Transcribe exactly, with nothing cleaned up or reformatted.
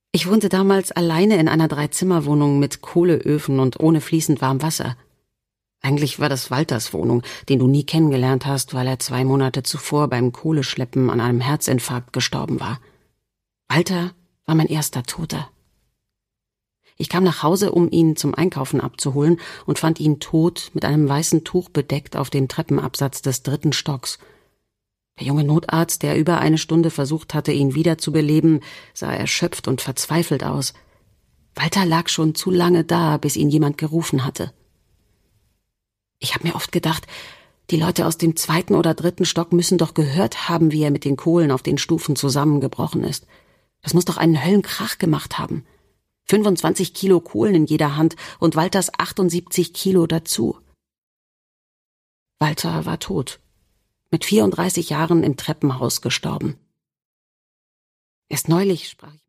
Ich wohnte damals alleine in einer Dreizimmerwohnung mit Kohleöfen und ohne fließend warm Wasser. Eigentlich war das Walters Wohnung, den du nie kennengelernt hast, weil er zwei Monate zuvor beim Kohleschleppen an einem Herzinfarkt gestorben war. Walter war mein erster Toter. Ich kam nach Hause, um ihn zum Einkaufen abzuholen, und fand ihn tot, mit einem weißen Tuch bedeckt, auf dem Treppenabsatz des dritten Stocks. Der junge Notarzt, der über eine Stunde versucht hatte, ihn wiederzubeleben, sah erschöpft und verzweifelt aus. Walter lag schon zu lange da, bis ihn jemand gerufen hatte. Ich habe mir oft gedacht, die Leute aus dem zweiten oder dritten Stock müssen doch gehört haben, wie er mit den Kohlen auf den Stufen zusammengebrochen ist. Das muss doch einen Höllenkrach gemacht haben. fünfundzwanzig Kilo Kohlen in jeder Hand und Walters achtundsiebzig Kilo dazu. Walter war tot. Mit vierunddreißig Jahren im Treppenhaus gestorben. Erst neulich sprach ich